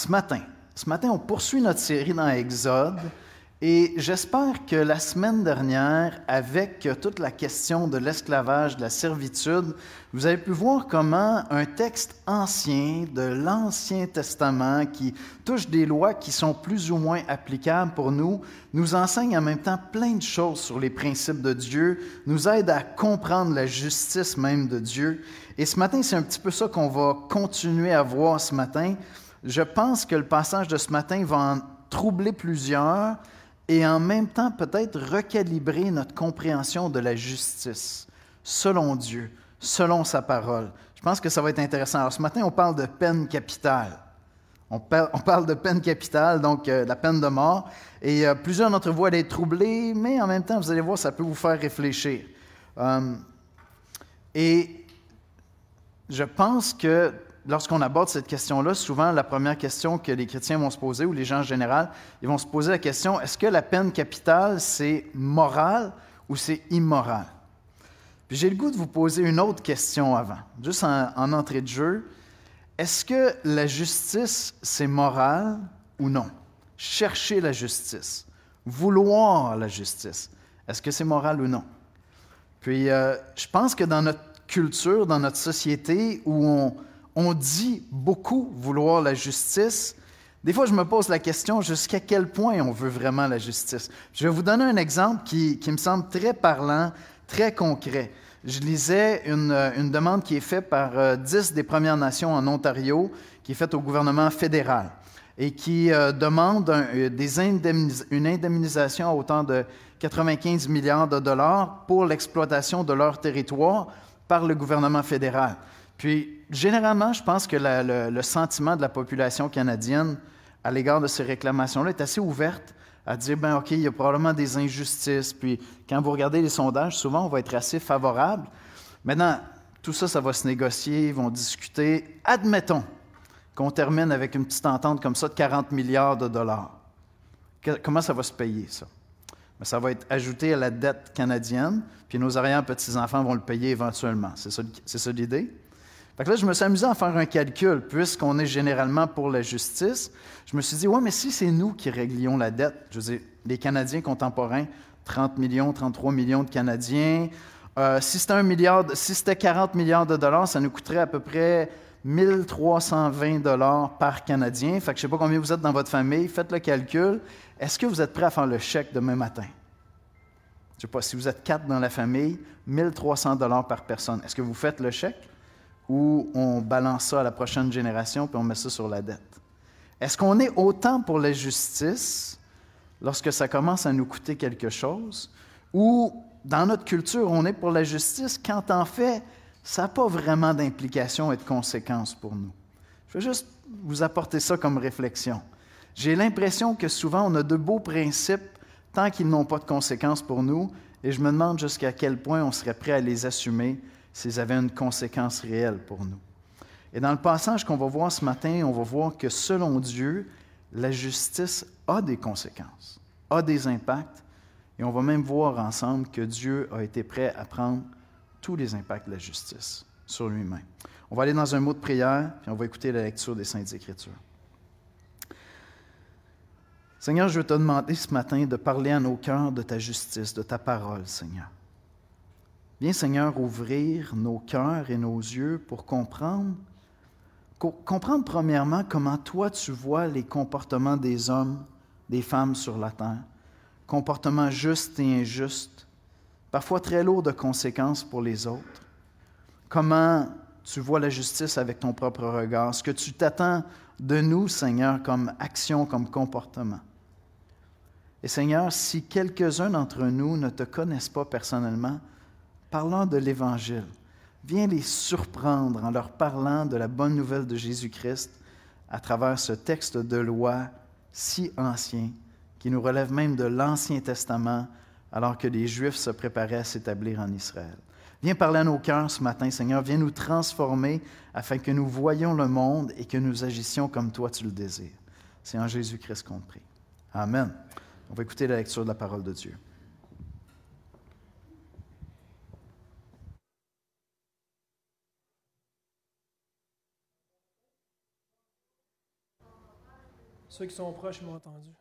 Ce matin, on poursuit notre série dans Exode et j'espère que la semaine dernière, avec toute la question de l'esclavage, de la servitude, vous avez pu voir comment un texte ancien de l'Ancien Testament qui touche des lois qui sont plus ou moins applicables pour nous, nous enseigne en même temps plein de choses sur les principes de Dieu, nous aide à comprendre la justice même de Dieu. Et ce matin, c'est un petit peu ça qu'on va continuer à voir ce matin. Je pense que le passage de ce matin va en troubler plusieurs et en même temps peut-être recalibrer notre compréhension de la justice, selon Dieu, selon sa parole. Je pense que ça va être intéressant. Alors ce matin, on parle de peine capitale. On parle de peine capitale, donc la peine de mort. Et plusieurs d'entre vous allaient être troublés, mais en même temps, vous allez voir, ça peut vous faire réfléchir. Et je pense que lorsqu'on aborde cette question-là, souvent, la première question que les chrétiens vont se poser, ou les gens en général, ils vont se poser la question, est-ce que la peine capitale, c'est moral ou c'est immoral? Puis j'ai le goût de vous poser une autre question avant, juste en entrée de jeu. Est-ce que la justice, c'est moral ou non? Chercher la justice, vouloir la justice, est-ce que c'est moral ou non? Puis je pense que dans notre culture, dans notre société, où on dit beaucoup vouloir la justice. Des fois, je me pose la question jusqu'à quel point on veut vraiment la justice. Je vais vous donner un exemple qui me semble très parlant, très concret. Je lisais une demande qui est faite par 10 des Premières Nations en Ontario, qui est faite au gouvernement fédéral et qui demande une indemnisation à hauteur de 95 milliards de dollars pour l'exploitation de leur territoire par le gouvernement fédéral. Puis, généralement, je pense que le sentiment de la population canadienne à l'égard de ces réclamations-là est assez ouverte à dire, bien, OK, il y a probablement des injustices. Puis, quand vous regardez les sondages, souvent, on va être assez favorable. Maintenant, tout ça, ça va se négocier, ils vont discuter. Admettons qu'on termine avec une petite entente comme ça de 40 milliards de dollars. Comment ça va se payer, ça? Bien, ça va être ajouté à la dette canadienne, puis nos arrière-petits-enfants vont le payer éventuellement. C'est ça l'idée? Fait que là, je me suis amusé à faire un calcul, puisqu'on est généralement pour la justice. Je me suis dit, ouais, mais si c'est nous qui réglions la dette, je veux dire, les Canadiens contemporains, 30 millions, 33 millions de Canadiens, si c'était 40 milliards de dollars, ça nous coûterait à peu près 1320 dollars par Canadien. Fait que je ne sais pas combien vous êtes dans votre famille, faites le calcul. Est-ce que vous êtes prêts à faire le chèque demain matin? Je ne sais pas, si vous êtes 4 dans la famille, 1300 dollars par personne. Est-ce que vous faites le chèque? Ou on balance ça à la prochaine génération puis on met ça sur la dette. Est-ce qu'on est autant pour la justice lorsque ça commence à nous coûter quelque chose, ou dans notre culture, on est pour la justice quand en fait, ça n'a pas vraiment d'implication et de conséquences pour nous? Je veux juste vous apporter ça comme réflexion. J'ai l'impression que souvent, on a de beaux principes tant qu'ils n'ont pas de conséquences pour nous, et je me demande jusqu'à quel point on serait prêt à les assumer s'ils avaient une conséquence réelle pour nous. Et dans le passage qu'on va voir ce matin, on va voir que selon Dieu, la justice a des conséquences, a des impacts, et on va même voir ensemble que Dieu a été prêt à prendre tous les impacts de la justice sur lui-même. On va aller dans un mot de prière, puis on va écouter la lecture des Saintes Écritures. Seigneur, je veux te demander ce matin de parler à nos cœurs de ta justice, de ta parole, Seigneur. Viens, Seigneur, ouvrir nos cœurs et nos yeux pour comprendre premièrement comment toi tu vois les comportements des hommes, des femmes sur la terre, comportements justes et injustes, parfois très lourds de conséquences pour les autres. Comment tu vois la justice avec ton propre regard, ce que tu t'attends de nous, Seigneur, comme action, comme comportement. Et Seigneur, si quelques-uns d'entre nous ne te connaissent pas personnellement, parlant de l'Évangile, viens les surprendre en leur parlant de la bonne nouvelle de Jésus-Christ à travers ce texte de loi si ancien, qui nous relève même de l'Ancien Testament, alors que les Juifs se préparaient à s'établir en Israël. Viens parler à nos cœurs ce matin, Seigneur, viens nous transformer afin que nous voyions le monde et que nous agissions comme toi tu le désires. C'est en Jésus-Christ qu'on prie. Amen. On va écouter la lecture de la parole de Dieu. Ceux qui sont proches m'ont entendu.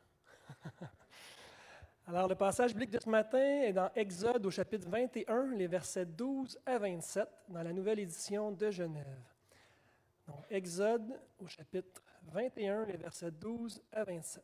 Alors, le passage biblique de ce matin est dans Exode au chapitre 21, les versets 12 à 27, dans la nouvelle édition de Genève. Donc, Exode au chapitre 21, les versets 12 à 27.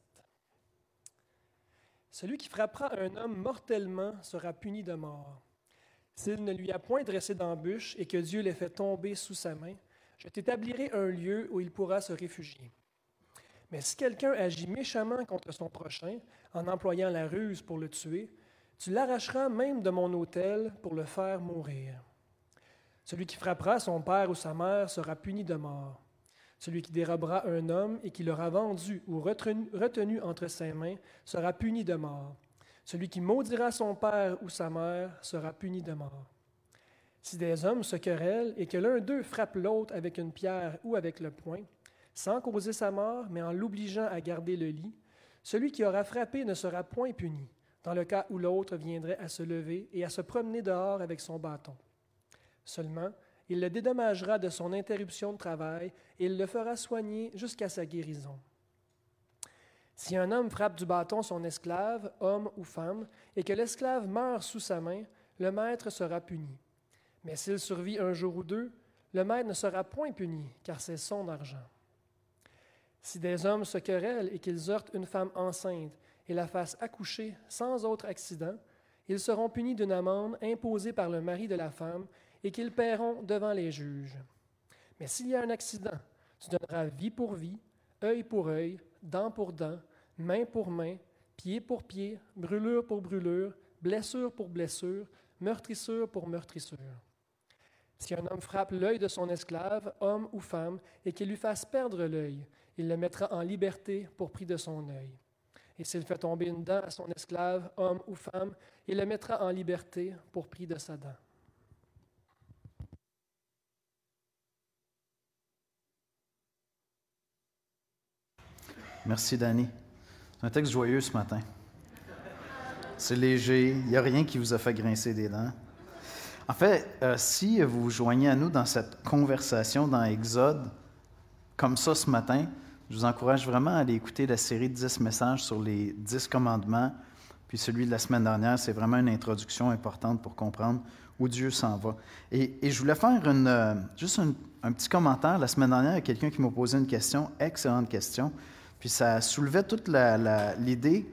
Celui qui frappera un homme mortellement sera puni de mort. S'il ne lui a point dressé d'embûche et que Dieu l'ait fait tomber sous sa main, je t'établirai un lieu où il pourra se réfugier. Mais si quelqu'un agit méchamment contre son prochain, en employant la ruse pour le tuer, tu l'arracheras même de mon autel pour le faire mourir. Celui qui frappera son père ou sa mère sera puni de mort. Celui qui dérobera un homme et qui l'aura vendu ou retenu entre ses mains sera puni de mort. Celui qui maudira son père ou sa mère sera puni de mort. Si des hommes se querellent et que l'un d'eux frappe l'autre avec une pierre ou avec le poing, sans causer sa mort, mais en l'obligeant à garder le lit, celui qui aura frappé ne sera point puni, dans le cas où l'autre viendrait à se lever et à se promener dehors avec son bâton. Seulement, il le dédommagera de son interruption de travail et il le fera soigner jusqu'à sa guérison. Si un homme frappe du bâton son esclave, homme ou femme, et que l'esclave meurt sous sa main, le maître sera puni. Mais s'il survit un jour ou deux, le maître ne sera point puni, car c'est son argent. Si des hommes se querellent et qu'ils heurtent une femme enceinte et la fassent accoucher sans autre accident, ils seront punis d'une amende imposée par le mari de la femme et qu'ils paieront devant les juges. Mais s'il y a un accident, tu donneras vie pour vie, œil pour œil, dent pour dent, main pour main, pied pour pied, brûlure pour brûlure, blessure pour blessure, meurtrissure pour meurtrissure. Si un homme frappe l'œil de son esclave, homme ou femme, et qu'il lui fasse perdre l'œil, il le mettra en liberté pour prix de son œil. Et s'il fait tomber une dent à son esclave, homme ou femme, il le mettra en liberté pour prix de sa dent. Merci, Danny. C'est un texte joyeux ce matin. C'est léger, il n'y a rien qui vous a fait grincer des dents. En fait, si vous vous joignez à nous dans cette conversation dans Exode, comme ça ce matin, je vous encourage vraiment à aller écouter la série de 10 messages sur les 10 commandements. Puis celui de la semaine dernière, c'est vraiment une introduction importante pour comprendre où Dieu s'en va. Et je voulais faire juste un petit commentaire. La semaine dernière, il y a quelqu'un qui m'a posé une question, excellente question. Puis ça soulevait toute l'idée.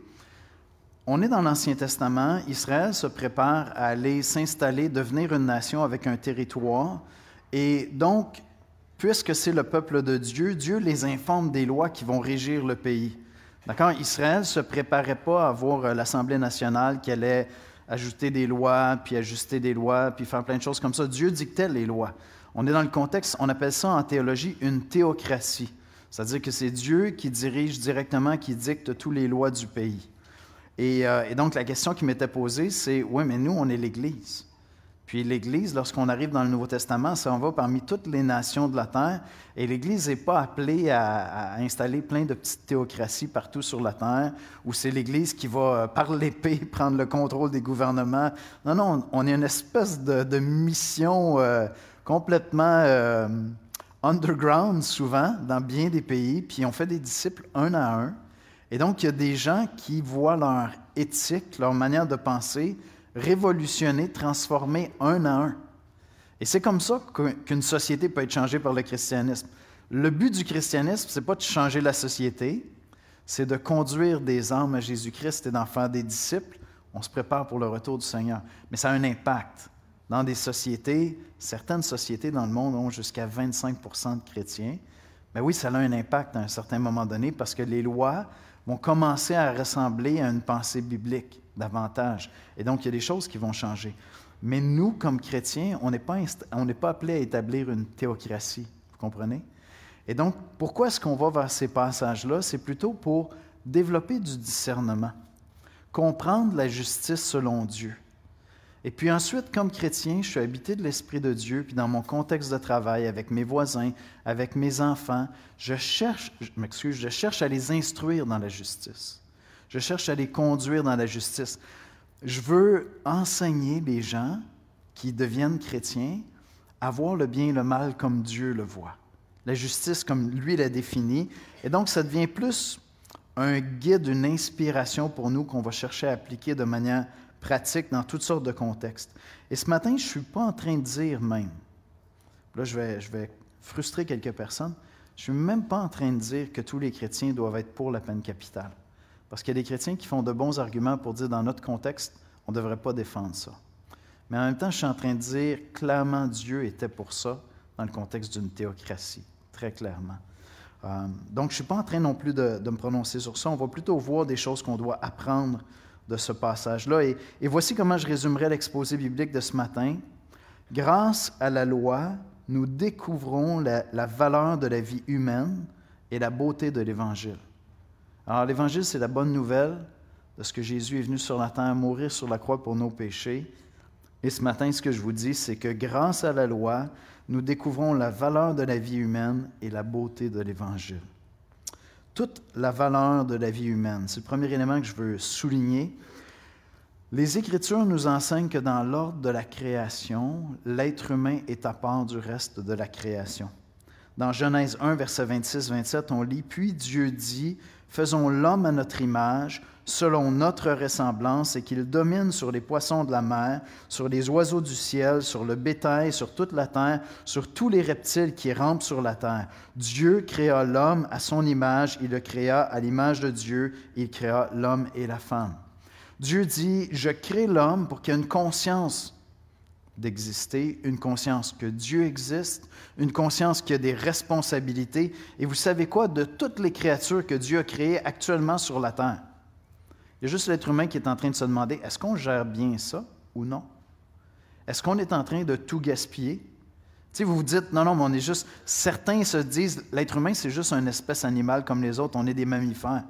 On est dans l'Ancien Testament. Israël se prépare à aller s'installer, devenir une nation avec un territoire. Et donc, puisque c'est le peuple de Dieu, Dieu les informe des lois qui vont régir le pays. D'accord? Israël ne se préparait pas à avoir l'Assemblée nationale qui allait ajouter des lois, puis ajuster des lois, puis faire plein de choses comme ça. Dieu dictait les lois. On est dans le contexte, on appelle ça en théologie une théocratie. C'est-à-dire que c'est Dieu qui dirige directement, qui dicte toutes les lois du pays. Et donc, la question qui m'était posée, c'est, oui, mais nous, on est l'Église. Puis l'Église, lorsqu'on arrive dans le Nouveau Testament, ça en va parmi toutes les nations de la terre. Et l'Église n'est pas appelée à installer plein de petites théocraties partout sur la terre, où c'est l'Église qui va, par l'épée, prendre le contrôle des gouvernements. Non, non, on est une espèce de mission complètement underground, souvent, dans bien des pays, puis on fait des disciples un à un. Et donc, il y a des gens qui voient leur éthique, leur manière de penser, révolutionner, transformer un à un. Et c'est comme ça qu'une société peut être changée par le christianisme. Le but du christianisme, ce n'est pas de changer la société, c'est de conduire des âmes à Jésus-Christ et d'en faire des disciples. On se prépare pour le retour du Seigneur. Mais ça a un impact. Dans des sociétés, certaines sociétés dans le monde ont jusqu'à 25% de chrétiens. Mais oui, ça a un impact à un certain moment donné parce que les lois vont commencer à ressembler à une pensée biblique davantage. Et donc, il y a des choses qui vont changer. Mais nous, comme chrétiens, on n'est pas appelés à établir une théocratie. Vous comprenez? Et donc, pourquoi est-ce qu'on va vers ces passages-là? C'est plutôt pour développer du discernement, comprendre la justice selon Dieu. Et puis ensuite, comme chrétien, je suis habité de l'Esprit de Dieu, puis dans mon contexte de travail, avec mes voisins, avec mes enfants, je cherche à les instruire dans la justice. Je cherche à les conduire dans la justice. Je veux enseigner les gens qui deviennent chrétiens à voir le bien et le mal comme Dieu le voit. La justice comme lui l'a définie. Et donc, ça devient plus un guide, une inspiration pour nous qu'on va chercher à appliquer de manière pratique dans toutes sortes de contextes. Et ce matin, je ne suis pas en train de dire même, là je vais frustrer quelques personnes, je ne suis même pas en train de dire que tous les chrétiens doivent être pour la peine capitale. Parce qu'il y a des chrétiens qui font de bons arguments pour dire dans notre contexte, on ne devrait pas défendre ça. Mais en même temps, je suis en train de dire clairement Dieu était pour ça dans le contexte d'une théocratie, très clairement. Donc, je ne suis pas en train non plus de me prononcer sur ça. On va plutôt voir des choses qu'on doit apprendre de ce passage-là. Et voici comment je résumerai l'exposé biblique de ce matin. Grâce à la loi, nous découvrons la valeur de la vie humaine et la beauté de l'Évangile. Alors, l'Évangile, c'est la bonne nouvelle de ce que Jésus est venu sur la terre mourir sur la croix pour nos péchés. Et ce matin, ce que je vous dis, c'est que grâce à la loi, nous découvrons la valeur de la vie humaine et la beauté de l'Évangile. Toute la valeur de la vie humaine, c'est le premier élément que je veux souligner. Les Écritures nous enseignent que dans l'ordre de la création, l'être humain est à part du reste de la création. Dans Genèse 1, versets 26-27, on lit « Puis Dieu dit, faisons l'homme à notre image, selon notre ressemblance, et qu'il domine sur les poissons de la mer, sur les oiseaux du ciel, sur le bétail, sur toute la terre, sur tous les reptiles qui rampent sur la terre. Dieu créa l'homme à son image, il le créa à l'image de Dieu, il créa l'homme et la femme. » Dieu dit, je crée l'homme pour qu'il ait une conscience d'exister, une conscience que Dieu existe, une conscience qui a des responsabilités. Et vous savez quoi? De toutes les créatures que Dieu a créées actuellement sur la terre, il y a juste l'être humain qui est en train de se demander, est-ce qu'on gère bien ça ou non? Est-ce qu'on est en train de tout gaspiller? Tu sais, vous vous dites, non, mais on est juste... Certains se disent, l'être humain, c'est juste une espèce animale comme les autres, on est des mammifères.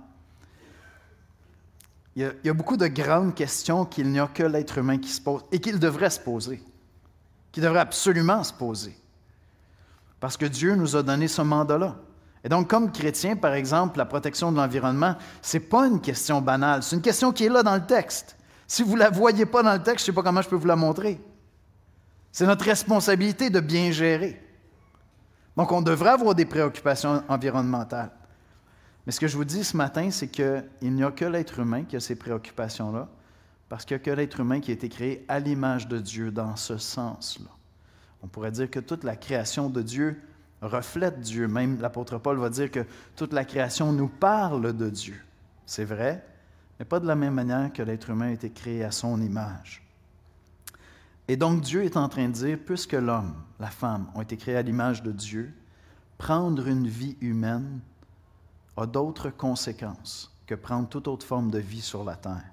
Il y a beaucoup de grandes questions qu'il n'y a que l'être humain qui se pose et qu'il devrait se poser, qu'il devrait absolument se poser. Parce que Dieu nous a donné ce mandat-là. Et donc, comme chrétien, par exemple, la protection de l'environnement, ce n'est pas une question banale, c'est une question qui est là dans le texte. Si vous ne la voyez pas dans le texte, je ne sais pas comment je peux vous la montrer. C'est notre responsabilité de bien gérer. Donc, on devrait avoir des préoccupations environnementales. Mais ce que je vous dis ce matin, c'est qu'il n'y a que l'être humain qui a ces préoccupations-là, parce qu'il n'y a que l'être humain qui a été créé à l'image de Dieu dans ce sens-là. On pourrait dire que toute la création de Dieu reflète Dieu. Même l'apôtre Paul va dire que toute la création nous parle de Dieu. C'est vrai, mais pas de la même manière que l'être humain a été créé à son image. Et donc Dieu est en train de dire, puisque l'homme, la femme ont été créés à l'image de Dieu, prendre une vie humaine a d'autres conséquences que prendre toute autre forme de vie sur la terre.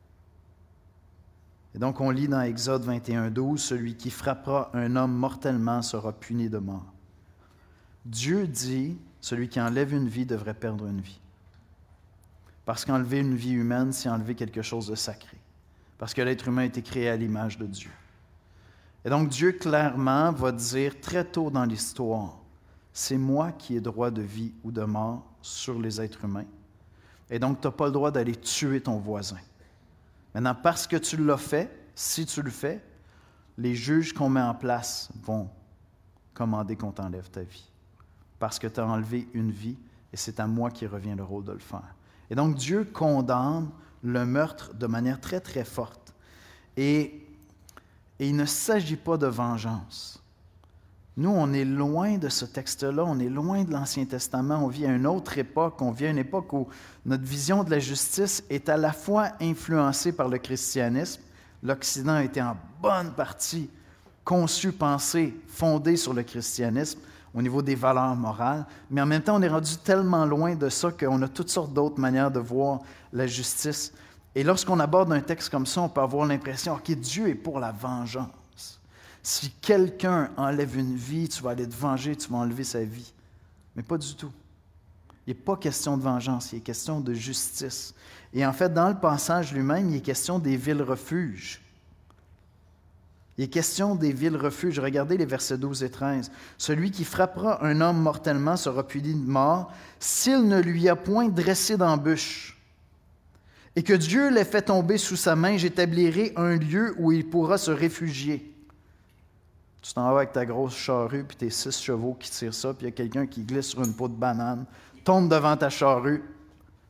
Et donc on lit dans Exode 21:12, « Celui qui frappera un homme mortellement sera puni de mort. » Dieu dit, celui qui enlève une vie devrait perdre une vie. Parce qu'enlever une vie humaine, c'est enlever quelque chose de sacré. Parce que l'être humain a été créé à l'image de Dieu. Et donc Dieu clairement va dire très tôt dans l'histoire, c'est moi qui ai droit de vie ou de mort sur les êtres humains. Et donc tu n'as pas le droit d'aller tuer ton voisin. Maintenant, parce que tu l'as fait, si tu le fais, les juges qu'on met en place vont commander qu'on t'enlève ta vie. Parce que tu as enlevé une vie, et c'est à moi qui revient le rôle de le faire. Et donc, Dieu condamne le meurtre de manière très, très forte. Et il ne s'agit pas de vengeance. Nous, on est loin de ce texte-là, on est loin de l'Ancien Testament, on vit à une autre époque, on vit à une époque où notre vision de la justice est à la fois influencée par le christianisme. L'Occident a été en bonne partie conçu, pensé, fondé sur le christianisme, au niveau des valeurs morales, mais en même temps, on est rendu tellement loin de ça qu'on a toutes sortes d'autres manières de voir la justice. Et lorsqu'on aborde un texte comme ça, on peut avoir l'impression que Dieu est pour la vengeance. Si quelqu'un enlève une vie, tu vas aller te venger, tu vas enlever sa vie. Mais pas du tout. Il n'est pas question de vengeance, il est question de justice. Et en fait, dans le passage lui-même, il est question des villes-refuges. Il est question des villes-refuges. Regardez les versets 12 et 13. « Celui qui frappera un homme mortellement sera puni de mort s'il ne lui a point dressé d'embûche. Et que Dieu l'ait fait tomber sous sa main, j'établirai un lieu où il pourra se réfugier. » Tu t'en vas avec ta grosse charrue, puis tes 6 chevaux qui tirent ça, puis il y a quelqu'un qui glisse sur une peau de banane, tombe devant ta charrue.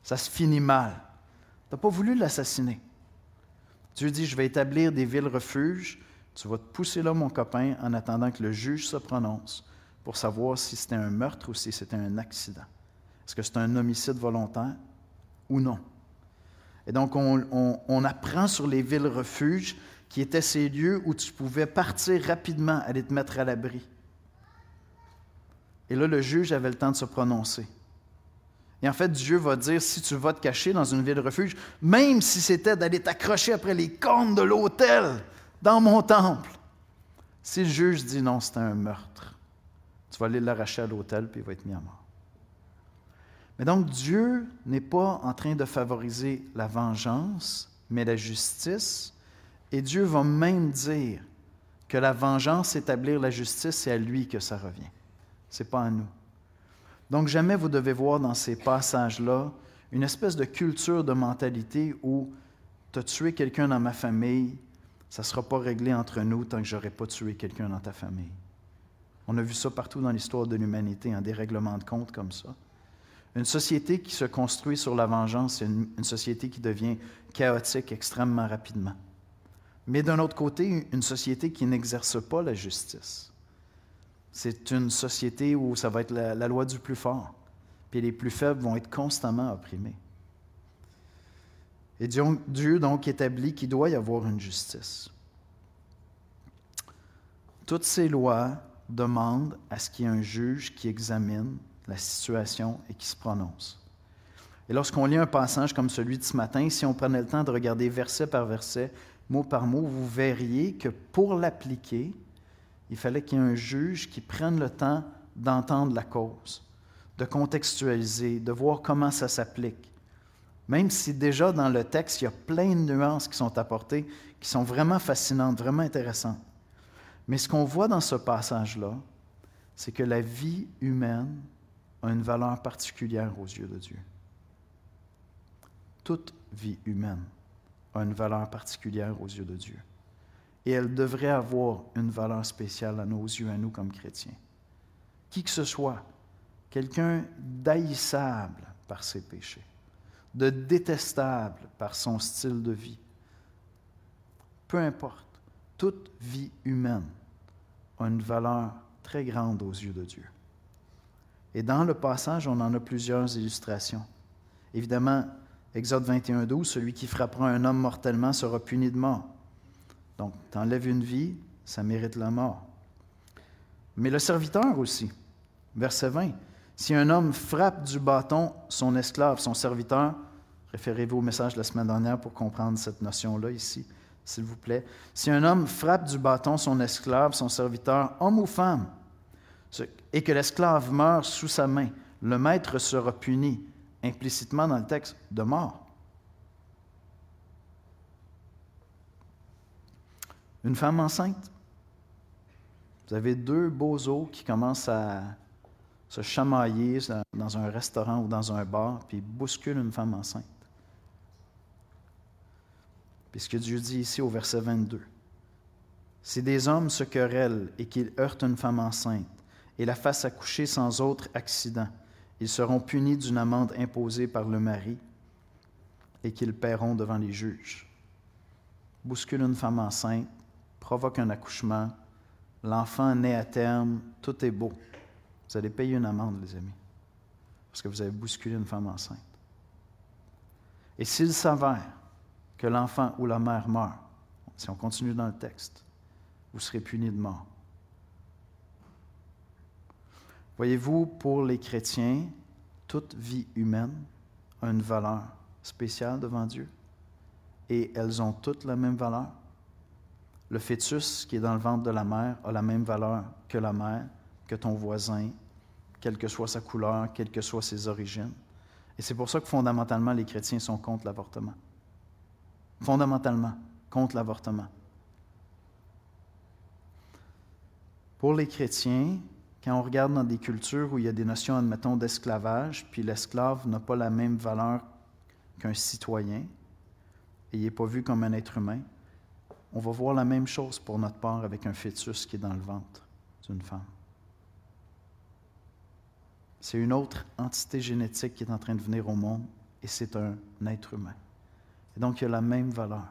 Ça se finit mal. Tu n'as pas voulu l'assassiner. Dieu dit, je vais établir des villes refuges. Tu vas te pousser là, mon copain, en attendant que le juge se prononce pour savoir si c'était un meurtre ou si c'était un accident. Est-ce que c'est un homicide volontaire ou non? Et donc, on apprend sur les villes refuges qui étaient ces lieux où tu pouvais partir rapidement, aller te mettre à l'abri. Et là, le juge avait le temps de se prononcer. Et en fait, Dieu va dire, si tu vas te cacher dans une ville refuge, même si c'était d'aller t'accrocher après les cornes de l'autel dans mon temple, si le juge dit non, c'était un meurtre, tu vas aller l'arracher à l'autel puis il va être mis à mort. Mais donc, Dieu n'est pas en train de favoriser la vengeance, mais la justice. Et Dieu va même dire que la vengeance, établir la justice, c'est à lui que ça revient. Ce n'est pas à nous. Donc, jamais vous devez voir dans ces passages-là une espèce de culture de mentalité où tu as tué quelqu'un dans ma famille, ça ne sera pas réglé entre nous tant que je n'aurai pas tué quelqu'un dans ta famille. On a vu ça partout dans l'histoire de l'humanité, des règlements de compte comme ça. Une société qui se construit sur la vengeance, c'est une société qui devient chaotique extrêmement rapidement. Mais d'un autre côté, une société qui n'exerce pas la justice. C'est une société où ça va être la loi du plus fort, puis les plus faibles vont être constamment opprimés. Et Dieu donc établit qu'il doit y avoir une justice. Toutes ces lois demandent à ce qu'il y ait un juge qui examine la situation et qui se prononce. Et lorsqu'on lit un passage comme celui de ce matin, si on prenait le temps de regarder verset par verset, mot par mot, vous verriez que pour l'appliquer, il fallait qu'il y ait un juge qui prenne le temps d'entendre la cause, de contextualiser, de voir comment ça s'applique. Même si déjà dans le texte, il y a plein de nuances qui sont apportées, qui sont vraiment fascinantes, vraiment intéressantes. Mais ce qu'on voit dans ce passage-là, c'est que la vie humaine a une valeur particulière aux yeux de Dieu. Toute vie humaine a une valeur particulière aux yeux de Dieu. Et elle devrait avoir une valeur spéciale à nos yeux, à nous comme chrétiens. Qui que ce soit, quelqu'un d'haïssable par ses péchés, de détestable par son style de vie, peu importe, toute vie humaine a une valeur très grande aux yeux de Dieu. Et dans le passage, on en a plusieurs illustrations. Évidemment, Exode 21:12, celui qui frappera un homme mortellement sera puni de mort. Donc, tu enlèves une vie, ça mérite la mort. Mais le serviteur aussi, verset 20, si un homme frappe du bâton son esclave, son serviteur, référez-vous au message de la semaine dernière pour comprendre cette notion-là ici, s'il vous plaît. Si un homme frappe du bâton son esclave, son serviteur, homme ou femme, et que l'esclave meurt sous sa main, le maître sera puni, implicitement dans le texte, de mort. Une femme enceinte. Vous avez deux beaux os qui commencent à se chamailler dans un restaurant ou dans un bar, puis ils bousculent une femme enceinte. Puis ce que Dieu dit ici au verset 22, « Si des hommes se querellent et qu'ils heurtent une femme enceinte et la fassent accoucher sans autre accident, ils seront punis d'une amende imposée par le mari et qu'ils paieront devant les juges. » Bouscule une femme enceinte, provoque un accouchement, l'enfant naît à terme, tout est beau. Vous allez payer une amende, les amis, parce que vous avez bousculé une femme enceinte. Et s'il s'avère que l'enfant ou la mère meurt, si on continue dans le texte, vous serez punis de mort. Voyez-vous, pour les chrétiens, toute vie humaine a une valeur spéciale devant Dieu et elles ont toutes la même valeur. Le fœtus qui est dans le ventre de la mère a la même valeur que la mère, que ton voisin, quelle que soit sa couleur, quelles que soient ses origines. Et c'est pour ça que fondamentalement, les chrétiens sont contre l'avortement. Fondamentalement, contre l'avortement. Pour les chrétiens, quand on regarde dans des cultures où il y a des notions, admettons, d'esclavage, puis l'esclave n'a pas la même valeur qu'un citoyen, et il n'est pas vu comme un être humain, on va voir la même chose pour notre part avec un fœtus qui est dans le ventre d'une femme. C'est une autre entité génétique qui est en train de venir au monde et c'est un être humain. Et donc, il a la même valeur.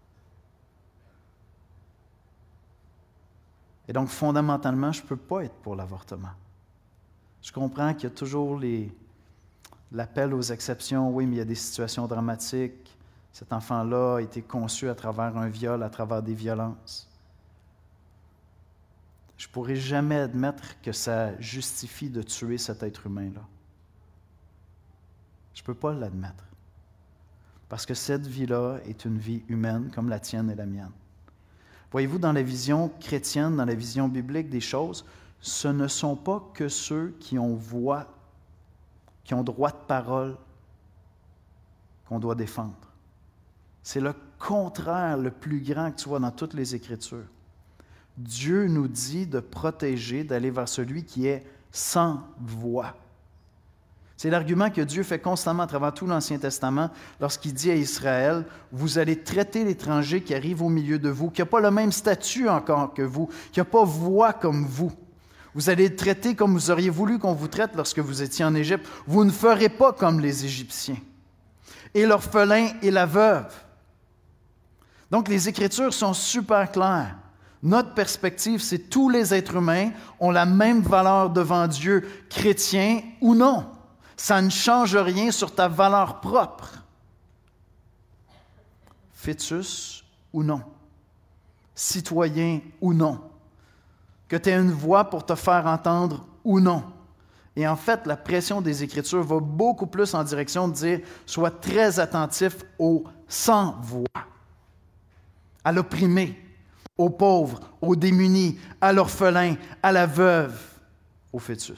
Et donc, fondamentalement, je ne peux pas être pour l'avortement. Je comprends qu'il y a toujours l'appel aux exceptions. Oui, mais il y a des situations dramatiques. Cet enfant-là a été conçu à travers un viol, à travers des violences. Je ne pourrai jamais admettre que ça justifie de tuer cet être humain-là. Je ne peux pas l'admettre. Parce que cette vie-là est une vie humaine comme la tienne et la mienne. Voyez-vous, dans la vision chrétienne, dans la vision biblique des choses, ce ne sont pas que ceux qui ont voix, qui ont droit de parole, qu'on doit défendre. C'est le contraire le plus grand que tu vois dans toutes les Écritures. Dieu nous dit de protéger, d'aller vers celui qui est sans voix. C'est l'argument que Dieu fait constamment à travers tout l'Ancien Testament lorsqu'il dit à Israël, « Vous allez traiter l'étranger qui arrive au milieu de vous, qui n'a pas le même statut encore que vous, qui n'a pas voix comme vous. Vous allez le traiter comme vous auriez voulu qu'on vous traite lorsque vous étiez en Égypte. Vous ne ferez pas comme les Égyptiens. Et l'orphelin et la veuve. » Donc les Écritures sont super claires. Notre perspective, c'est tous les êtres humains ont la même valeur devant Dieu, chrétiens ou non. Ça ne change rien sur ta valeur propre. Fœtus ou non. Citoyen ou non. Que tu aies une voix pour te faire entendre ou non. Et en fait, la pression des Écritures va beaucoup plus en direction de dire « Sois très attentif aux sans-voix, à l'opprimé, aux pauvres, aux démunis, à l'orphelin, à la veuve, au fœtus. »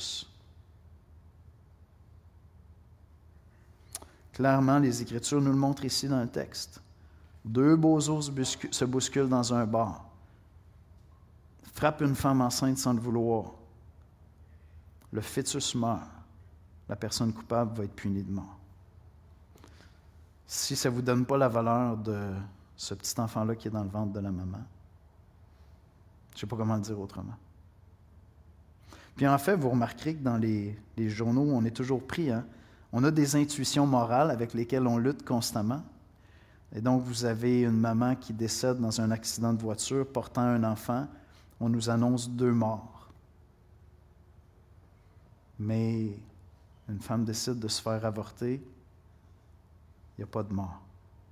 Clairement, les Écritures nous le montrent ici dans le texte. Deux beaux ours se bousculent dans un bar. Frappe une femme enceinte sans le vouloir. Le fœtus meurt. La personne coupable va être punie de mort. Si ça ne vous donne pas la valeur de ce petit enfant-là qui est dans le ventre de la maman, je ne sais pas comment le dire autrement. Puis en fait, vous remarquerez que dans les journaux, on est toujours pris, hein? On a des intuitions morales avec lesquelles on lutte constamment. Et donc, vous avez une maman qui décède dans un accident de voiture portant un enfant. On nous annonce 2 morts. Mais une femme décide de se faire avorter. Il n'y a pas de mort.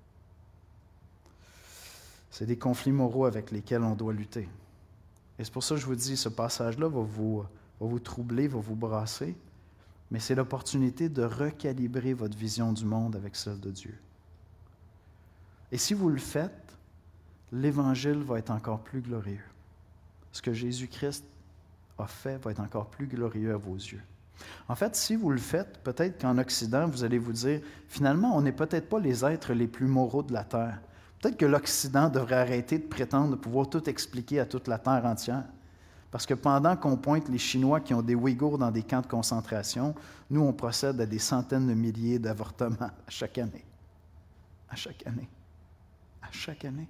C'est des conflits moraux avec lesquels on doit lutter. Et c'est pour ça que je vous dis, ce passage-là va vous troubler, va vous brasser. Mais c'est l'opportunité de recalibrer votre vision du monde avec celle de Dieu. Et si vous le faites, l'Évangile va être encore plus glorieux. Ce que Jésus-Christ a fait va être encore plus glorieux à vos yeux. En fait, si vous le faites, peut-être qu'en Occident, vous allez vous dire, finalement, on n'est peut-être pas les êtres les plus moraux de la Terre. Peut-être que l'Occident devrait arrêter de prétendre pouvoir tout expliquer à toute la Terre entière. Parce que pendant qu'on pointe les Chinois qui ont des Ouïghours dans des camps de concentration, nous, on procède à des centaines de milliers d'avortements à chaque année. À chaque année. À chaque année.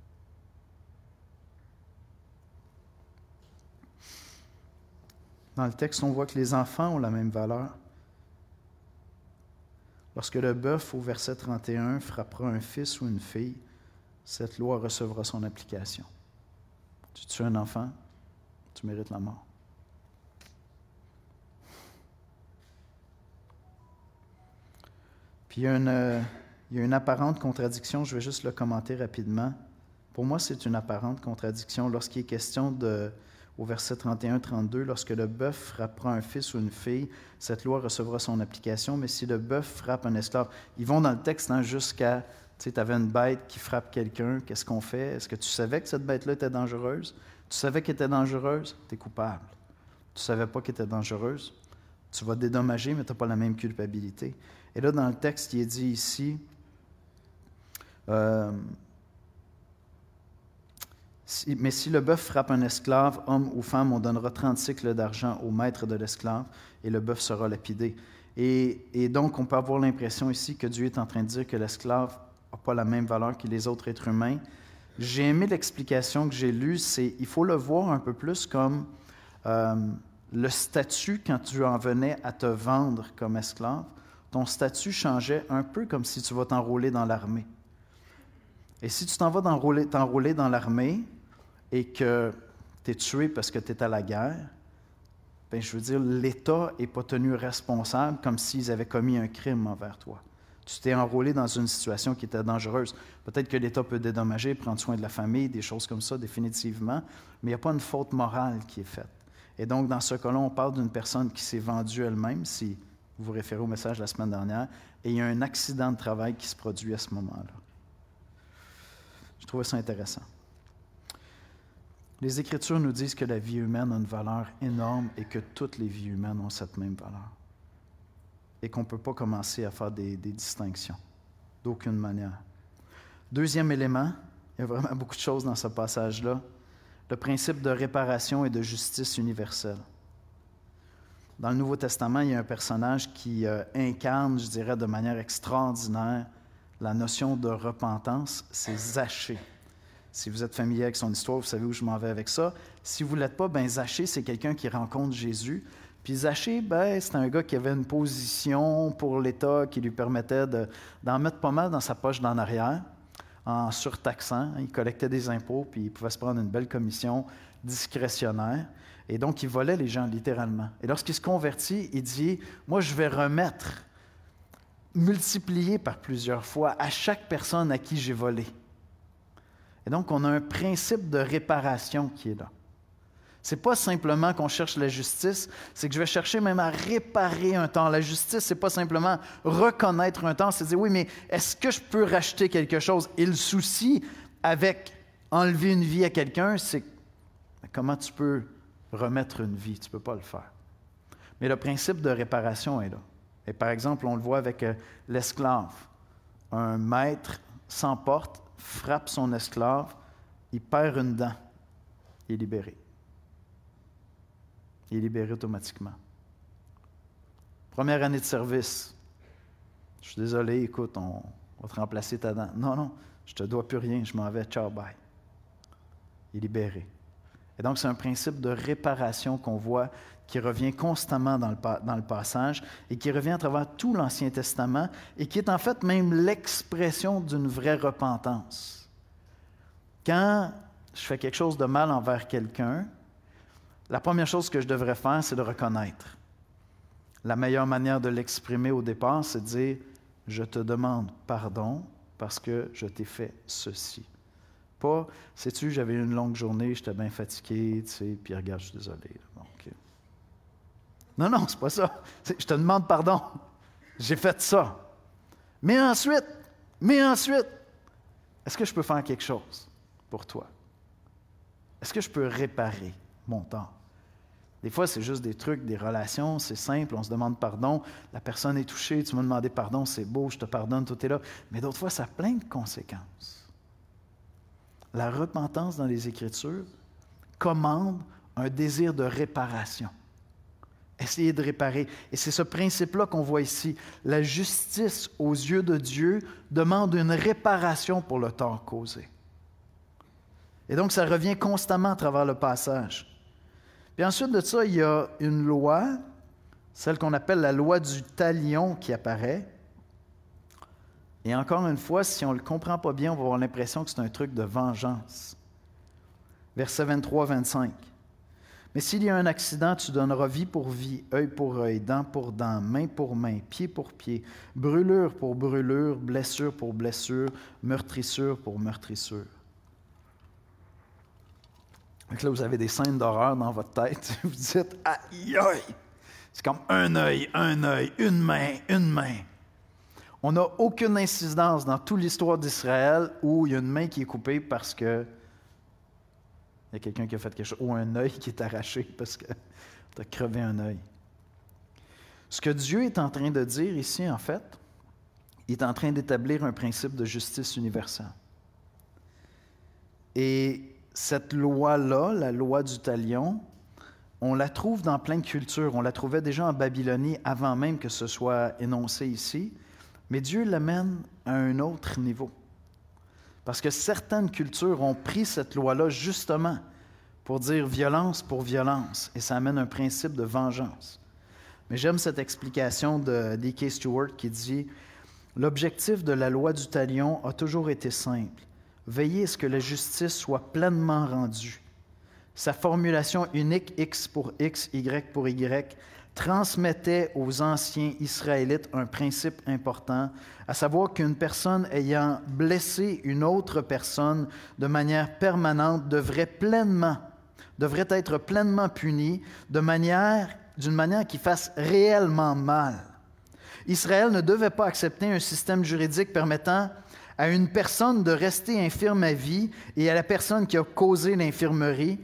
Dans le texte, on voit que les enfants ont la même valeur. Lorsque le bœuf, au verset 31, frappera un fils ou une fille, cette loi recevra son application. Tu tues un enfant, tu mérites la mort. Puis il y a une apparente contradiction, je vais juste le commenter rapidement. Pour moi, c'est une apparente contradiction lorsqu'il est question au verset 31-32, lorsque le bœuf frappera un fils ou une fille, cette loi recevra son application, mais si le bœuf frappe un esclave, ils vont dans le texte jusqu'à, tu avais une bête qui frappe quelqu'un, qu'est-ce qu'on fait? Est-ce que tu savais que cette bête-là était dangereuse? Tu savais qu'elle était dangereuse? Tu es coupable. Tu ne savais pas qu'elle était dangereuse? Tu vas dédommager, mais tu n'as pas la même culpabilité. Et là, dans le texte, il est dit ici, mais si le bœuf frappe un esclave, homme ou femme, on donnera 30 cycles d'argent au maître de l'esclave, et le bœuf sera lapidé. Et donc, on peut avoir l'impression ici que Dieu est en train de dire que l'esclave n'a pas la même valeur que les autres êtres humains. J'ai aimé l'explication que j'ai lue, il faut le voir un peu plus comme le statut quand tu en venais à te vendre comme esclave ton statut changeait un peu comme si tu vas t'enrôler dans l'armée. Et si tu t'en vas t'enrôler dans l'armée et que tu es tué parce que tu es à la guerre, bien, je veux dire, l'État n'est pas tenu responsable comme s'ils avaient commis un crime envers toi. Tu t'es enrôlé dans une situation qui était dangereuse. Peut-être que l'État peut dédommager, prendre soin de la famille, des choses comme ça, définitivement, mais il n'y a pas une faute morale qui est faite. Et donc, dans ce cas-là, on parle d'une personne qui s'est vendue elle-même, si vous vous référez au message de la semaine dernière, et il y a un accident de travail qui se produit à ce moment-là. Je trouvais ça intéressant. Les Écritures nous disent que la vie humaine a une valeur énorme et que toutes les vies humaines ont cette même valeur. Et qu'on ne peut pas commencer à faire des distinctions, d'aucune manière. Deuxième élément, il y a vraiment beaucoup de choses dans ce passage-là, le principe de réparation et de justice universelle. Dans le Nouveau Testament, il y a un personnage qui incarne, je dirais, de manière extraordinaire la notion de repentance, c'est Zachée. Si vous êtes familier avec son histoire, vous savez où je m'en vais avec ça. Si vous ne l'êtes pas, bien Zachée, c'est quelqu'un qui rencontre Jésus. Puis Zachée, ben, c'est un gars qui avait une position pour l'État qui lui permettait d'en mettre pas mal dans sa poche d'en arrière, en surtaxant. Il collectait des impôts, puis il pouvait se prendre une belle commission discrétionnaire. Et donc, il volait les gens, littéralement. Et lorsqu'il se convertit, il dit, « Moi, je vais remettre, multiplié par plusieurs fois, à chaque personne à qui j'ai volé. » Et donc, on a un principe de réparation qui est là. Ce n'est pas simplement qu'on cherche la justice, c'est que je vais chercher même à réparer un tort. La justice, ce n'est pas simplement reconnaître un tort, c'est dire, oui, mais est-ce que je peux racheter quelque chose? Et le souci avec enlever une vie à quelqu'un, c'est comment tu peux remettre une vie? Tu ne peux pas le faire. Mais le principe de réparation est là. Et par exemple, on le voit avec l'esclave. Un maître s'emporte, frappe son esclave, il perd une dent, il est libéré. Il est libéré automatiquement. Première année de service. Je suis désolé, écoute, on va te remplacer ta dent. Non, non, je ne te dois plus rien, je m'en vais, ciao, bye. Il est libéré. Et donc, c'est un principe de réparation qu'on voit qui revient constamment dans le passage et qui revient à travers tout l'Ancien Testament et qui est en fait même l'expression d'une vraie repentance. Quand je fais quelque chose de mal envers quelqu'un, la première chose que je devrais faire, c'est de reconnaître. La meilleure manière de l'exprimer au départ, c'est de dire « Je te demande pardon parce que je t'ai fait ceci ». Pas « Sais-tu, j'avais une longue journée, j'étais bien fatigué, tu sais, puis regarde, je suis désolé. » Donc, non, non, c'est pas ça. Je te demande pardon. J'ai fait ça. Mais ensuite, est-ce que je peux faire quelque chose pour toi? Est-ce que je peux réparer mon tort? Des fois, c'est juste des trucs, des relations, c'est simple, on se demande pardon, la personne est touchée, tu m'as demandé pardon, c'est beau, je te pardonne, tout est là. Mais d'autres fois, ça a plein de conséquences. La repentance dans les Écritures commande un désir de réparation. Essayer de réparer. Et c'est ce principe-là qu'on voit ici. La justice aux yeux de Dieu demande une réparation pour le tort causé. Et donc, ça revient constamment à travers le passage. Puis ensuite de ça, il y a une loi, celle qu'on appelle la loi du talion qui apparaît. Et encore une fois, si on ne le comprend pas bien, on va avoir l'impression que c'est un truc de vengeance. Versets 23-25. Mais s'il y a un accident, tu donneras vie pour vie, œil pour œil, dent pour dent, main pour main, pied pour pied, brûlure pour brûlure, blessure pour blessure, meurtrissure pour meurtrissure. Donc là, vous avez des scènes d'horreur dans votre tête. Vous dites, aïe, aïe! C'est comme un œil, une main. On n'a aucune incidence dans toute l'histoire d'Israël où il y a une main qui est coupée parce que il y a quelqu'un qui a fait quelque chose, ou un œil qui est arraché parce que tu as crevé un œil. Ce que Dieu est en train de dire ici, en fait, il est en train d'établir un principe de justice universelle. Et cette loi-là, la loi du talion, on la trouve dans plein de cultures. On la trouvait déjà en Babylonie avant même que ce soit énoncé ici. Mais Dieu l'amène à un autre niveau. Parce que certaines cultures ont pris cette loi-là justement pour dire violence pour violence. Et ça amène un principe de vengeance. Mais j'aime cette explication de D.K. Stewart qui dit « L'objectif de la loi du talion a toujours été simple. Veiller à ce que la justice soit pleinement rendue. Sa formulation unique X pour X, Y pour Y transmettait aux anciens Israélites un principe important, à savoir qu'une personne ayant blessé une autre personne de manière permanente devrait être pleinement punie d'une manière qui fasse réellement mal. Israël ne devait pas accepter un système juridique permettant à une personne de rester infirme à vie et à la personne qui a causé l'infirmité,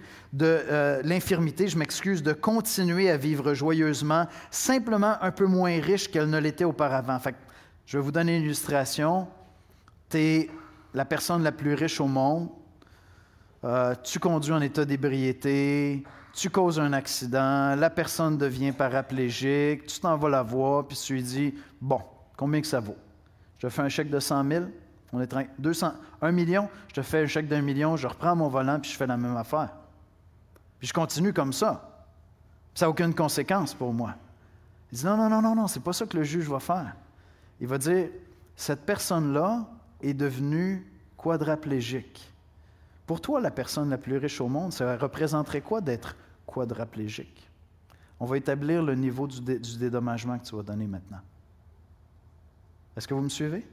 de continuer à vivre joyeusement, simplement un peu moins riche qu'elle ne l'était auparavant. Fait que, je vais vous donner une illustration. Tu es la personne la plus riche au monde, tu conduis en état d'ébriété, tu causes un accident, la personne devient paraplégique, tu t'en vas la voir, puis tu lui dis « Bon, combien que ça vaut? Je te fais un chèque de 100 000, on est 1 million, je te fais un chèque d'1 million, je reprends mon volant, puis je fais la même affaire. Puis je continue comme ça. Ça n'a aucune conséquence pour moi. » Il dit « Non, c'est pas ça que le juge va faire. Il va dire « Cette personne-là est devenue quadraplégique. Pour toi, la personne la plus riche au monde, ça représenterait quoi d'être quadraplégique? On va établir le niveau du dédommagement que tu vas donner maintenant. Est-ce que vous me suivez?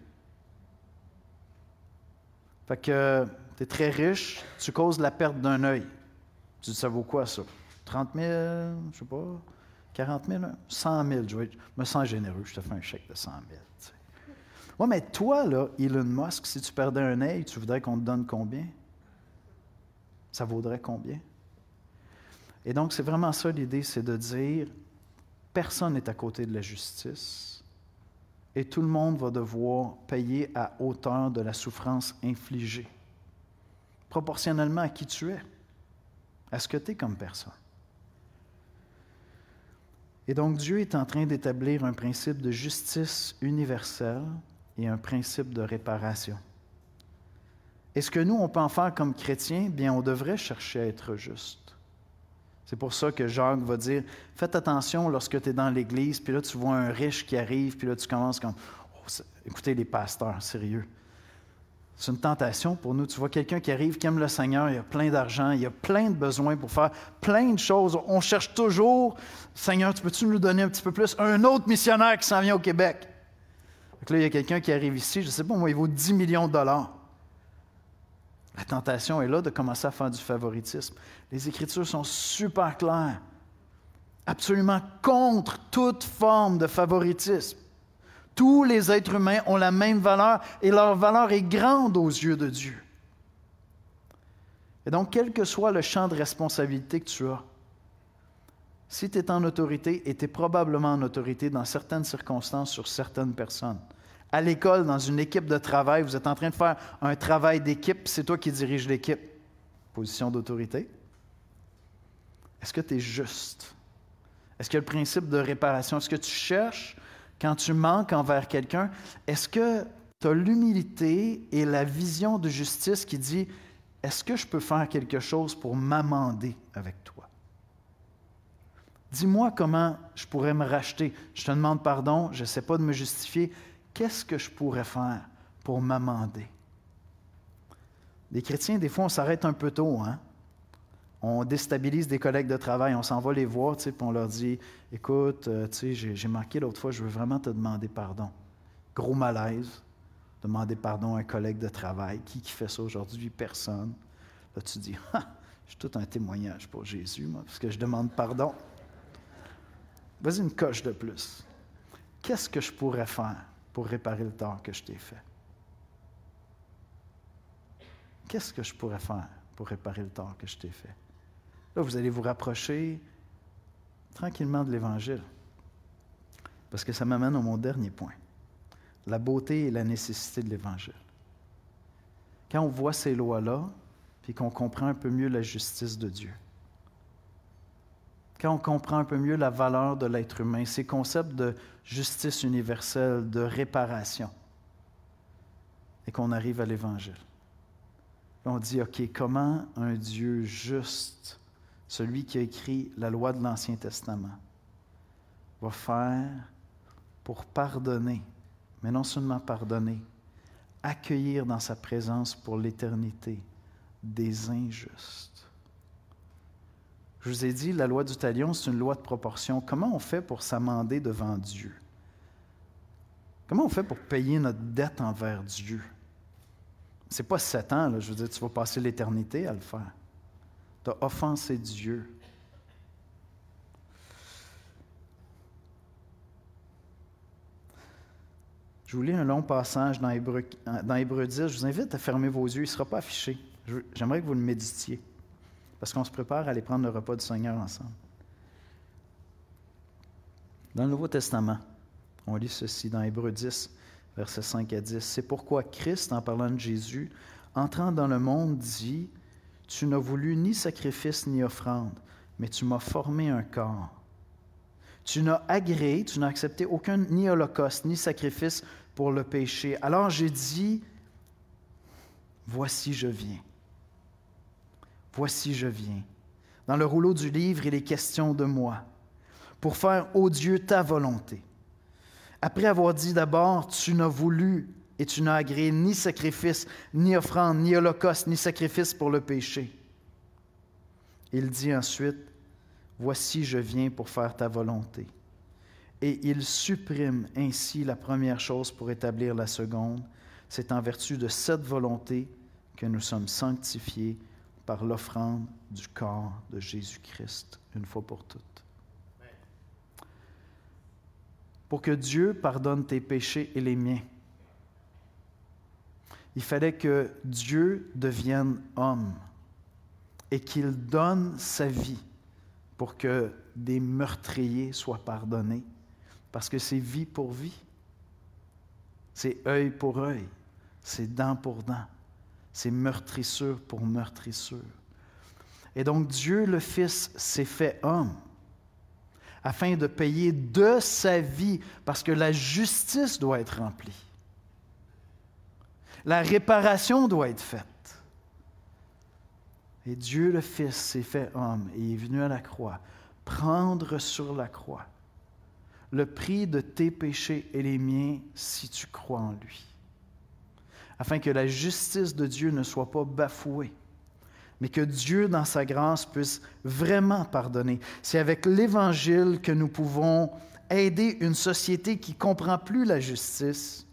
Fait que tu es très riche, tu causes la perte d'un œil. Tu dis, ça vaut quoi ça? 30 000, je ne sais pas, 40 000, 100 000, je me sens généreux, je te fais un chèque de 100 000. Oui, mais toi, là, Elon Musk, si tu perdais un œil, tu voudrais qu'on te donne combien? Ça vaudrait combien? Et donc, c'est vraiment ça l'idée, c'est de dire, personne n'est à côté de la justice et tout le monde va devoir payer à hauteur de la souffrance infligée, proportionnellement à qui tu es, à ce que tu es comme personne. Et donc, Dieu est en train d'établir un principe de justice universelle et un principe de réparation. Est-ce que nous, on peut en faire comme chrétiens? Bien, on devrait chercher à être juste. C'est pour ça que Jacques va dire, faites attention lorsque tu es dans l'Église, puis là, tu vois un riche qui arrive, puis là, tu commences comme, écoutez les pasteurs, sérieux. C'est une tentation pour nous. Tu vois quelqu'un qui arrive, qui aime le Seigneur, il a plein d'argent, il a plein de besoins pour faire plein de choses. On cherche toujours, Seigneur, tu peux-tu nous donner un petit peu plus? Un autre missionnaire qui s'en vient au Québec. Donc là, il y a quelqu'un qui arrive ici, je ne sais pas, moi, il vaut 10 millions de dollars. La tentation est là de commencer à faire du favoritisme. Les Écritures sont super claires, absolument contre toute forme de favoritisme. Tous les êtres humains ont la même valeur et leur valeur est grande aux yeux de Dieu. Et donc, quel que soit le champ de responsabilité que tu as, si tu es en autorité, et tu es probablement en autorité dans certaines circonstances sur certaines personnes, à l'école, dans une équipe de travail, vous êtes en train de faire un travail d'équipe, c'est toi qui diriges l'équipe. Position d'autorité. Est-ce que tu es juste? Est-ce qu'il y a le principe de réparation? Est-ce que tu cherches, quand tu manques envers quelqu'un, est-ce que tu as l'humilité et la vision de justice qui dit, est-ce que je peux faire quelque chose pour m'amender avec toi? Dis-moi comment je pourrais me racheter. Je te demande pardon, je n'essaie pas de me justifier. Qu'est-ce que je pourrais faire pour m'amender? Les chrétiens, des fois, on s'arrête un peu tôt, hein? On déstabilise des collègues de travail, on s'en va les voir, puis on leur dit, « Écoute, j'ai manqué l'autre fois, je veux vraiment te demander pardon. » Gros malaise, demander pardon à un collègue de travail. Qui fait ça aujourd'hui? Personne. Là, tu dis, « Ah, j'ai tout un témoignage pour Jésus, moi, parce que je demande pardon. » Vas-y, une coche de plus. Qu'est-ce que je pourrais faire pour réparer le tort que je t'ai fait? Qu'est-ce que je pourrais faire pour réparer le tort que je t'ai fait? Là, vous allez vous rapprocher tranquillement de l'Évangile. Parce que ça m'amène à mon dernier point. La beauté et la nécessité de l'Évangile. Quand on voit ces lois-là, puis qu'on comprend un peu mieux la justice de Dieu, quand on comprend un peu mieux la valeur de l'être humain, ces concepts de justice universelle, de réparation, et qu'on arrive à l'Évangile. On dit, OK, comment un Dieu juste, celui qui a écrit la loi de l'Ancien Testament, va faire pour pardonner, mais non seulement pardonner, accueillir dans sa présence pour l'éternité des injustes. Je vous ai dit, la loi du talion, c'est une loi de proportion. Comment on fait pour s'amender devant Dieu? Comment on fait pour payer notre dette envers Dieu? Ce n'est pas 7 ans, là, je veux dire, tu vas passer l'éternité à le faire. Tu as offensé Dieu. Je vous lis un long passage dans Hébreux 10. Je vous invite à fermer vos yeux. Il ne sera pas affiché. J'aimerais que vous le méditiez, parce qu'on se prépare à aller prendre le repas du Seigneur ensemble. Dans le Nouveau Testament, on lit ceci dans Hébreux 10, versets 5 à 10. « C'est pourquoi Christ, en parlant de Jésus, entrant dans le monde, dit, « Tu n'as voulu ni sacrifice ni offrande, mais tu m'as formé un corps. Tu n'as agréé, tu n'as accepté aucun ni holocauste, ni sacrifice pour le péché. Alors j'ai dit, voici je viens. Voici je viens. Dans le rouleau du livre, il est question de moi, pour faire, ô Dieu, ta volonté. Après avoir dit d'abord, tu n'as voulu et tu n'as agréé ni sacrifice, ni offrande, ni holocauste, ni sacrifice pour le péché. Il dit ensuite, voici je viens pour faire ta volonté. Et il supprime ainsi la première chose pour établir la seconde. C'est en vertu de cette volonté que nous sommes sanctifiés par l'offrande du corps de Jésus-Christ, une fois pour toutes. Pour que Dieu pardonne tes péchés et les miens, il fallait que Dieu devienne homme et qu'il donne sa vie pour que des meurtriers soient pardonnés, parce que c'est vie pour vie, c'est œil pour œil, c'est dent pour dent, c'est meurtrissure pour meurtrissure. Et donc Dieu le Fils s'est fait homme afin de payer de sa vie, parce que la justice doit être remplie. La réparation doit être faite. Et Dieu le Fils s'est fait homme et est venu à la croix, prendre sur la croix le prix de tes péchés et les miens si tu crois en lui, afin que la justice de Dieu ne soit pas bafouée, mais que Dieu, dans sa grâce, puisse vraiment pardonner. C'est avec l'Évangile que nous pouvons aider une société qui ne comprend plus la justice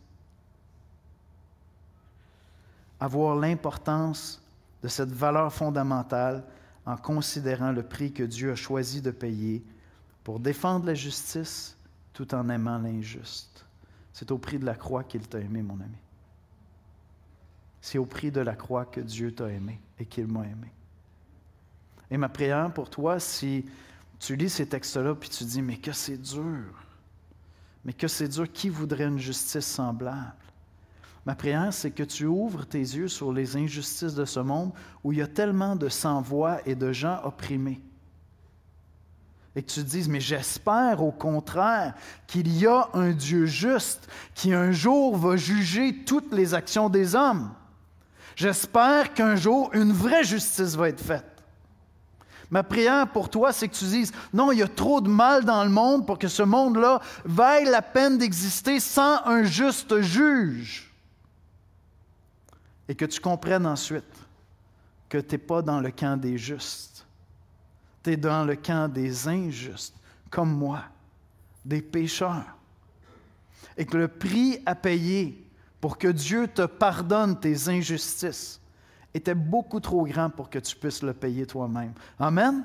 à voir l'importance de cette valeur fondamentale en considérant le prix que Dieu a choisi de payer pour défendre la justice tout en aimant l'injuste. C'est au prix de la croix qu'il t'a aimé, mon ami. C'est au prix de la croix que Dieu t'a aimé et qu'il m'a aimé. Et ma prière pour toi, si tu lis ces textes-là puis tu dis « Mais que c'est dur! Mais que c'est dur! Qui voudrait une justice semblable? » Ma prière, c'est que tu ouvres tes yeux sur les injustices de ce monde où il y a tellement de sans-voix et de gens opprimés. Et que tu te dises, mais j'espère au contraire qu'il y a un Dieu juste qui un jour va juger toutes les actions des hommes. J'espère qu'un jour, une vraie justice va être faite. Ma prière pour toi, c'est que tu dises, non, il y a trop de mal dans le monde pour que ce monde-là vaille la peine d'exister sans un juste juge. Et que tu comprennes ensuite que tu n'es pas dans le camp des justes. Tu es dans le camp des injustes, comme moi, des pécheurs. Et que le prix à payer pour que Dieu te pardonne tes injustices était beaucoup trop grand pour que tu puisses le payer toi-même. Amen?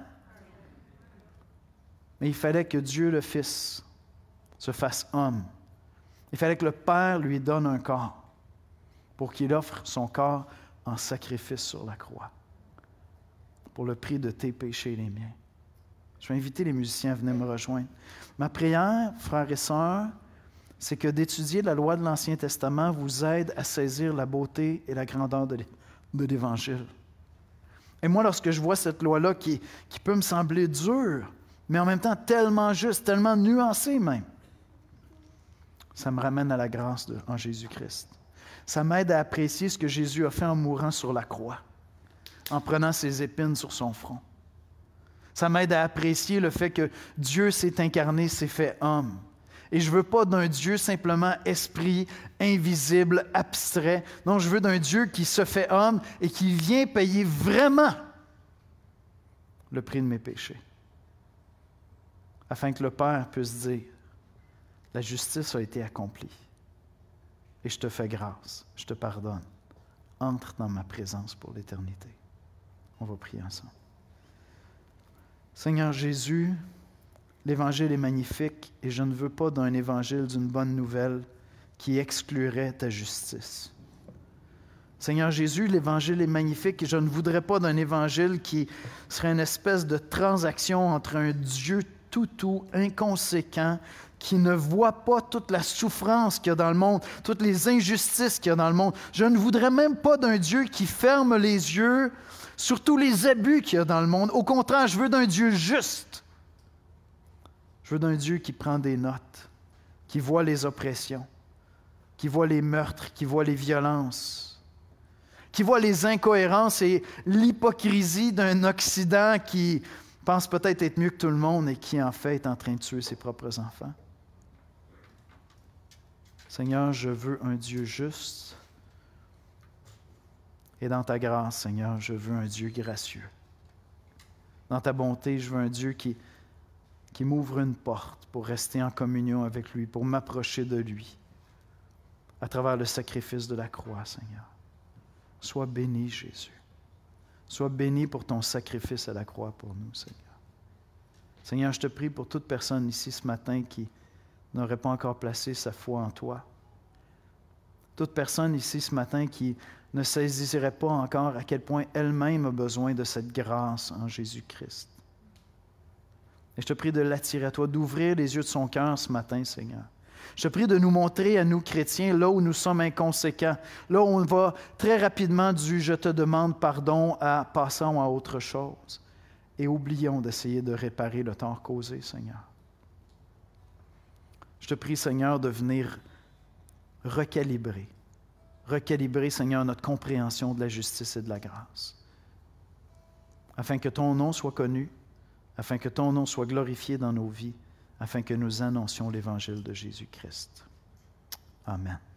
Mais il fallait que Dieu le Fils se fasse homme. Il fallait que le Père lui donne un corps pour qu'il offre son corps en sacrifice sur la croix, pour le prix de tes péchés et les miens. Je vais inviter les musiciens à venir me rejoindre. Ma prière, frères et sœurs, c'est que d'étudier la loi de l'Ancien Testament vous aide à saisir la beauté et la grandeur de l'Évangile. Et moi, lorsque je vois cette loi-là qui peut me sembler dure, mais en même temps tellement juste, tellement nuancée même, ça me ramène à la grâce en Jésus-Christ. Ça m'aide à apprécier ce que Jésus a fait en mourant sur la croix, en prenant ses épines sur son front. Ça m'aide à apprécier le fait que Dieu s'est incarné, s'est fait homme. Et je ne veux pas d'un Dieu simplement esprit, invisible, abstrait. Non, je veux d'un Dieu qui se fait homme et qui vient payer vraiment le prix de mes péchés. Afin que le Père puisse dire, la justice a été accomplie. Et je te fais grâce, je te pardonne. Entre dans ma présence pour l'éternité. On va prier ensemble. Seigneur Jésus, l'Évangile est magnifique et je ne veux pas d'un Évangile d'une bonne nouvelle qui exclurait ta justice. Seigneur Jésus, l'Évangile est magnifique et je ne voudrais pas d'un Évangile qui serait une espèce de transaction entre un Dieu tout inconséquent, qui ne voit pas toute la souffrance qu'il y a dans le monde, toutes les injustices qu'il y a dans le monde. Je ne voudrais même pas d'un Dieu qui ferme les yeux sur tous les abus qu'il y a dans le monde. Au contraire, je veux d'un Dieu juste. Je veux d'un Dieu qui prend des notes, qui voit les oppressions, qui voit les meurtres, qui voit les violences, qui voit les incohérences et l'hypocrisie d'un Occident qui pense peut-être être mieux que tout le monde et qui en fait est en train de tuer ses propres enfants. Seigneur, je veux un Dieu juste. Et dans ta grâce, Seigneur, je veux un Dieu gracieux. Dans ta bonté, je veux un Dieu qui m'ouvre une porte pour rester en communion avec lui, pour m'approcher de lui, à travers le sacrifice de la croix, Seigneur. Sois béni, Jésus. Sois béni pour ton sacrifice à la croix pour nous, Seigneur. Seigneur, je te prie pour toute personne ici ce matin qui n'aurait pas encore placé sa foi en toi. Toute personne ici ce matin qui ne saisirait pas encore à quel point elle-même a besoin de cette grâce en Jésus-Christ. Et je te prie de l'attirer à toi, d'ouvrir les yeux de son cœur ce matin, Seigneur. Je te prie de nous montrer à nous, chrétiens, là où nous sommes inconséquents, là où on va très rapidement du « je te demande pardon » à « passons à autre chose ». Et oublions d'essayer de réparer le tort causé, Seigneur. Je te prie, Seigneur, de venir recalibrer, Seigneur, notre compréhension de la justice et de la grâce, afin que ton nom soit connu, afin que ton nom soit glorifié dans nos vies, afin que nous annoncions l'Évangile de Jésus-Christ. Amen.